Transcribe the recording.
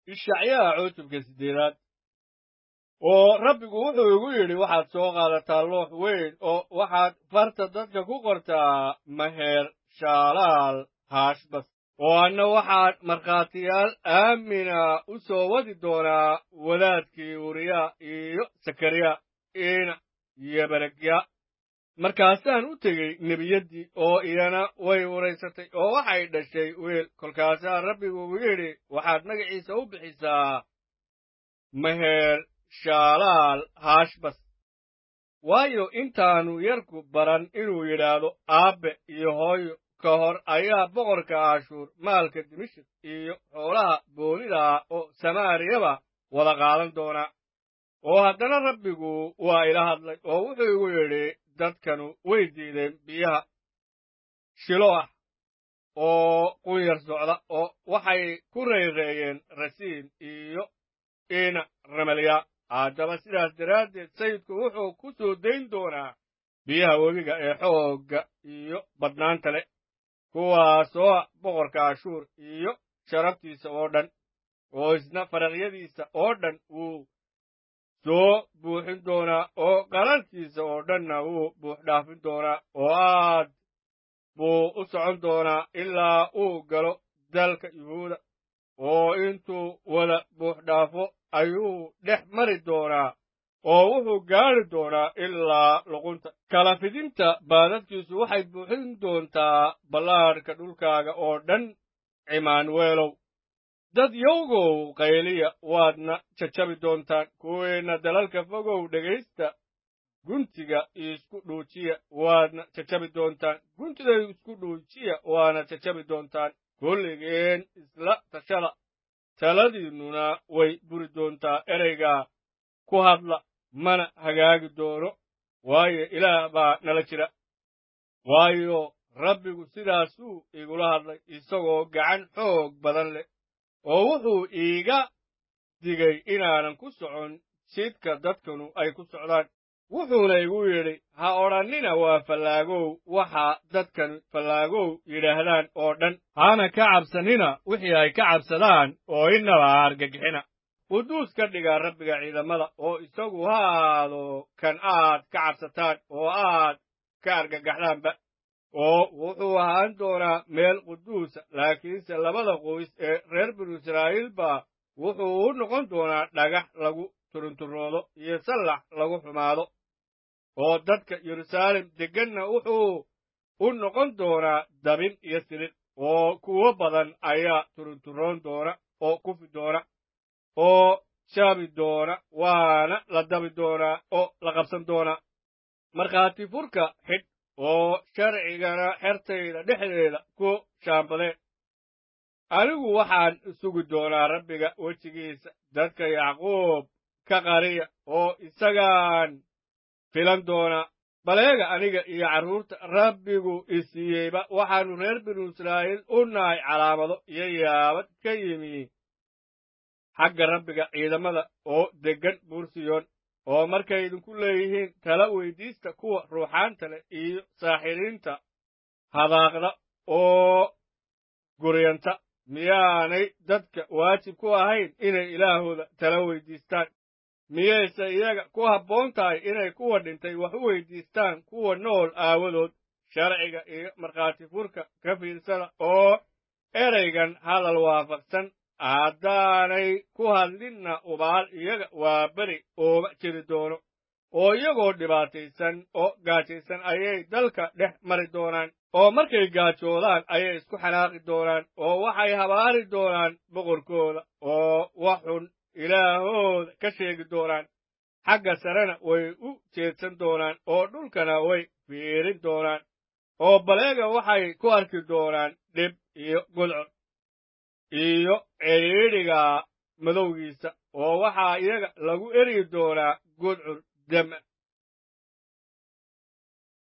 ishacyaha cutubka 8 oo rabbigu wuxuu igu yidhi waxaad soo qaadataa loox weyn oo waxaad farta dadka ku qortaa maheer shaalaal haashbas oo anna waxaan markhaatiyaal aamina u soo wadi doonaa wadaadkii uriya iyo sakariya iina iyo berekya markaasaan u tegey nebiyaddii oo iyana way waraysatay oo waxay dhashay wiil kolkaasaa rabbigu ugu yidhi waxaad magaciisa u bixisaa maheer shaalaal haashbas waayo intaannu yarku baran inuu yidhaahdo aabbe iyo hooyo ka hor ayaa boqorka aashuur maalka dimashik iyo xoolaha boolidaa oo samaariyaba wada qaadan doonaa oo haddana rabbigu waa ila hadlay oo wuxuu igu yidhi dadkanu way diideen biyaha shilo ah oo qunyar socda oo waxay ku rayreeyeen rasiin iyo iina ramalya haddaba sidaas daraaddeed sayidku wuxuu ku soo dayn doonaa biyaha webiga ee xoogga iyo badnaanta leh kuwaasoo boqorka ashuur iyo sharaftiisa oo dhan oo isna faraqyadiisa oo dhan wuu soo buuxin doonaa oo qalalkiisa oo dhanna wuu buux dhaafin doonaa oo aad buu u socon doonaa ilaa uu galo dalka yuhuuda oo intuu wada buux dhaafo ayuu dhex mari doonaa oo wuxuu gaari doonaa ilaa luqunta kala fidinta baadadkiisu waxay buuxin doontaa ballaadhka dhulkaaga oo dhan cimaanuweelow dad yowgow qayliya waadna jajabi doontaan kuweenna dalalka fogow dhegaysta guntiga isku dhuujiya waadna jajabi doontaan guntida isku dhuujiya waana jajabi doontaan kulligeen isla tashada taladiinnuna way buri doontaa ereygaa ku hadla mana hagaagi doono waayo ilaah baa nala jira waayo rabbigu sidaasuu igula hadlay isagoo gacan xoog badan leh oo wuxuu iiga digay inaanan ku socon jidka dadkanu ay ku socdaan wuxuuna igu yidhi ha odhannina waa fallaagow waxa dadkan fallaagow yidhaahdaan oo dhan hana ka cabsanina wixii ay ka cabsadaan oo innaba argagixina quduus ka dhiga rabbiga ciidamada oo isagu ha aado kan aad ka cabsataan oo aad ka argagaxdaanba oo wuxuu ahaan doonaa meel quduusa laakiinse labada qoys ee reer binu israa'iilba wuxuu u noqon doonaa dhagax lagu turunturoodo iyo sallax lagu xumaado oo dadka yeruusaalem degganna wuxuu u noqon doonaa dabin iyo sirir oo kuwo badan ayaa turunturoon doona oo kufi doona oo jaabi doona waana la dabi doonaa oo la qabsan doonaa markhaati furka xidh oo sharcigana xertayda dhexdeeda ku shaambadee anigu waxaan sugi doonaa rabbiga wejigiisa dadka yacquub ka qariya oo isagaan filan doonaa baleega aniga iyo carruurta rabbigu i siiyeyba waxaannu reer binu israa'iil u nahay calaamado iyo yaabad ka yimi xagga rabbiga ciidamada oo deggan buursiyoon oo markay idinku leeyihiin tala weyddiista kuwa ruuxaanta leh iyo saaxiriinta hadaaqda oo guryanta miyaanay dadka waajib ku ahayn inay ilaahooda tala weyddiistaan miyayse iyaga ku habboon tahay inay kuwa dhintay wax u weyddiistaan kuwa nool aawadood sharciga iyo markhaati furka ka fiirsada oo ereygan hadal waafaqsan haddaanay ku hadlinna ubaal iyaga waa beri ooga jiri doono oo iyagoo dhibaataysan oo gaajaysan ayay dalka dhex mari doonaan oo markay gaajoodaan ayay isku xanaaqi doonaan oo waxay habaari doonaan boqorkooda oo wax xun ilaahooda ka sheegi doonaan xagga sarena way u jeedsan doonaan oo dhulkana way fiirin doonaan oo baleega waxay ku arki doonaan dhib iyo gudcur iyo cidhiidhiga madowgiisa oo waxaa iyaga lagu eryi doonaa gudcur dema